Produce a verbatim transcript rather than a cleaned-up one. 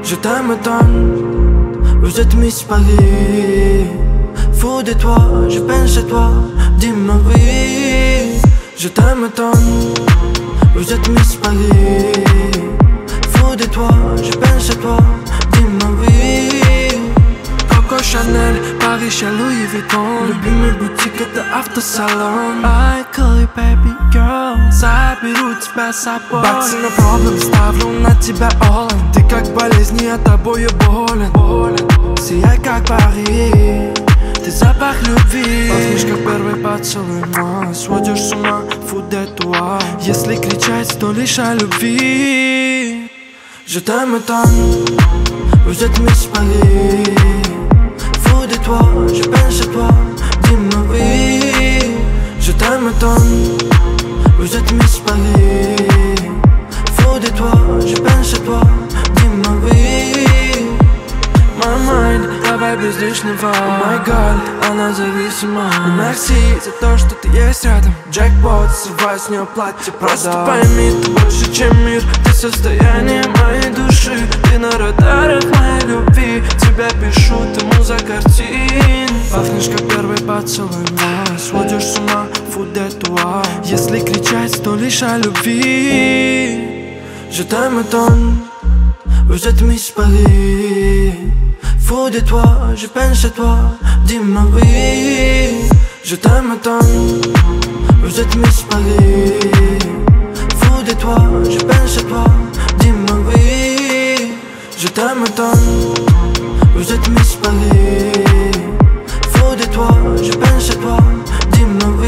Je t'aime tant, vous êtes Miss Paris. Fou de toi, je pense à toi, dis-moi oui. Je t'aime tant, vous êtes Miss Paris. Fou de toi, je pense à toi, dis-moi oui. Coco Chanel, Paris chez Louis Vuitton. Любимый бутик это автосалон. I call you baby girl, заберу тебя с собой. Баксы на проблем, ставлю на тебя all in. Ты как болезнь, я тобою болен. Сияй как Пари, ты запах любви. Пахнешь как первый поцелуй мой. Сводишь с ума, фу de toi. Если кричать, то лишь о любви. Je t'aime tant, vous êtes Miss Paris. Fou de toi, je pense à toi, dis-moi oui. Je t'aime tant, vous êtes Miss Paris. Fou de toi, je pense à toi, dis-moi oui. My mind, давай без лишнего. Oh my god, она зависима. Merci за то, что ты есть рядом. Джекпот, срывай с нее платье, просто пойми, ты больше, чем мир. Ты состояние моей души. Ты на радарах моей любви. Тебя пишу, ты муза картин. Пахнешь как первый поцелуй мой. Сводишь с ума, фу de toi. Если кричать, то лишь о любви. Je t'aime tant, vous êtes Miss Paris. Fou de toi, je pense à toi, dis-moi oui. Je t'aime tant, vous êtes Miss Paris. Fou de toi, je pense à toi, dis-moi oui. Je t'aime tant, vous êtes Miss Paris. Fou de toi, je pense à toi, dis-moi oui.